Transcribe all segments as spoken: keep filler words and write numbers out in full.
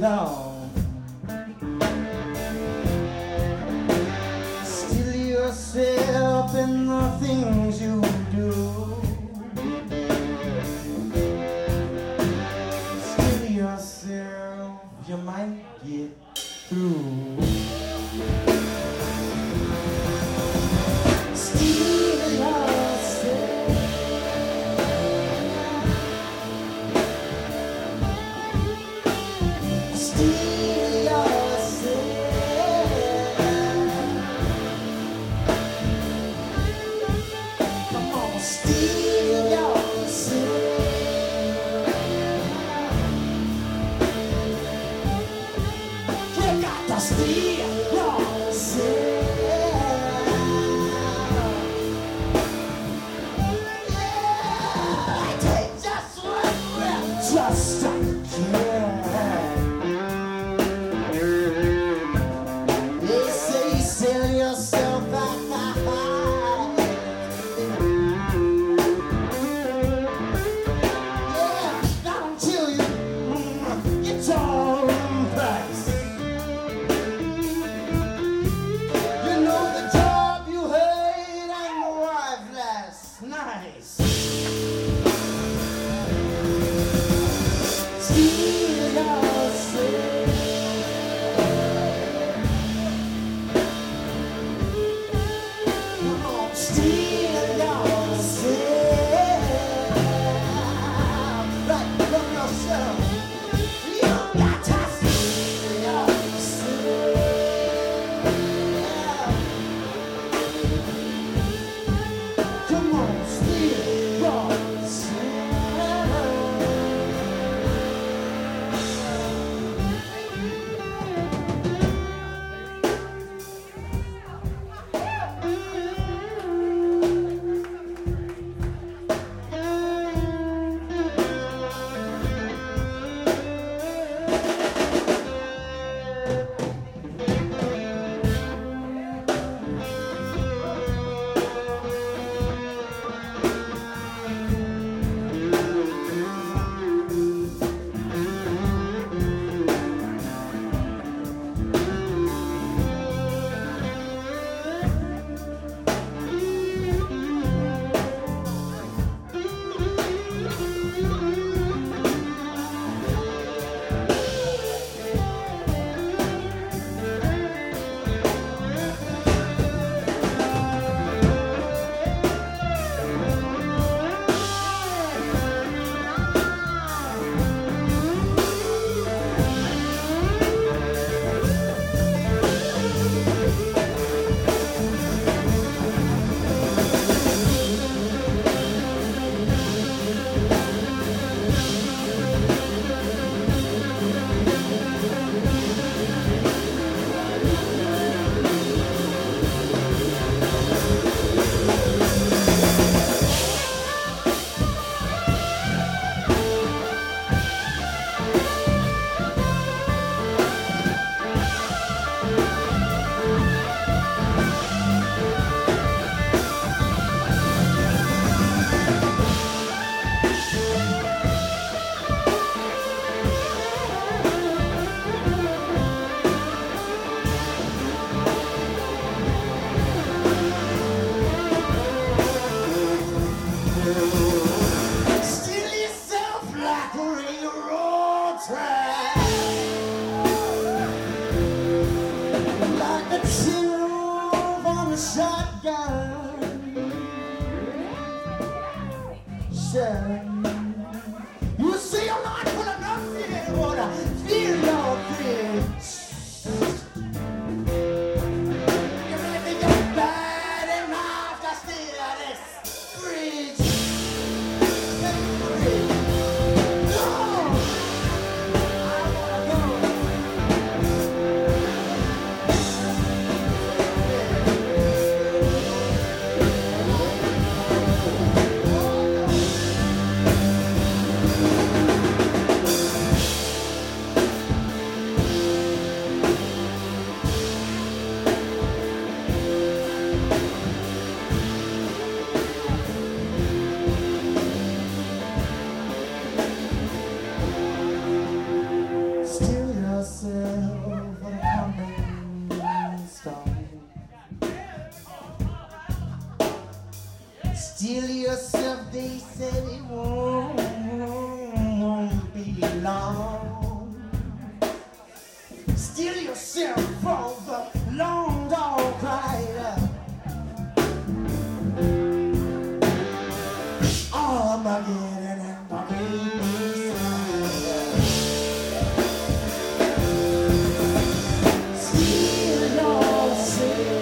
long. Still yourself in the things you do. Still yourself, you might get through. Still yourself. Still yourself. Come on, steal yourself. You got to steal yourself. Yeah, I take just one breath, just a care. They say sell yourself high. Nice. Steal yourself. Come on, steal yourself. Right from yourself. You got to steal yourself. Come on, steal yourself. You see, I'm not pulling up here, wanna feel your things. You really get bad enough to steal this bridge. No! I wanna go. Steal yourself, they said it won't, won't be long. Steal yourself from the long dog rider. Armageddon and the baby slider. Steal yourself.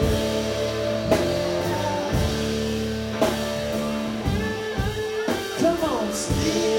Come on, steal.